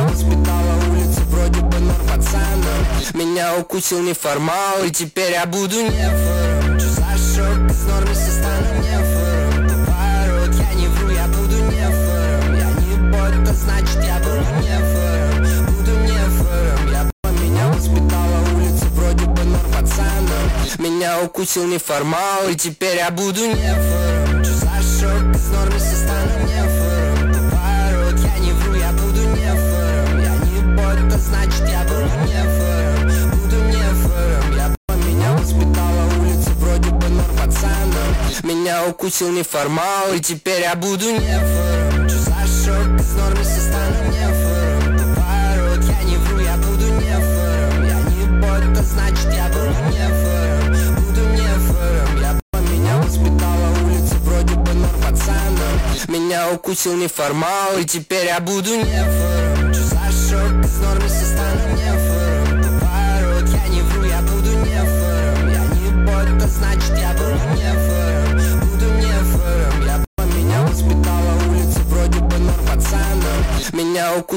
воспитала улица, вроде бы норм пацаном. Меня укусил неформал, и теперь я буду нефором. Чё за шок, из нормы все стану нефором. Поворот, я не вру, я буду нефором. Я не бот, то значит я буду нефором. Буду нефором, меня воспитала улица, вроде бы норм пацаном. Меня укусил неформал, и теперь я буду нефором. Чё за шок, из нормы все стану нефором. Поворот, я не вру, я буду нефором. Я не бот, то значит я буду нефором. Буду нефором, меня воспитала улица, вроде бы норм пацаном. Меня укусил неформал, и теперь я буду нефором. Чё за шок, из нормы все стану нефором. Поворот, я не вру, я буду нефором. Я не бот, то значит я буду нефором. Буду нефором, меня воспитала улица, вроде бы норм пацаном. Меня укусил неформал, и теперь я буду нефором. Чё за шок, из нормы все стану нефором. Поворот, я не вру, я буду нефором. Я не бот, то значит я буду нефором. Буду нефором, меня воспитала улица, вроде бы норм пацаном. Меня укусил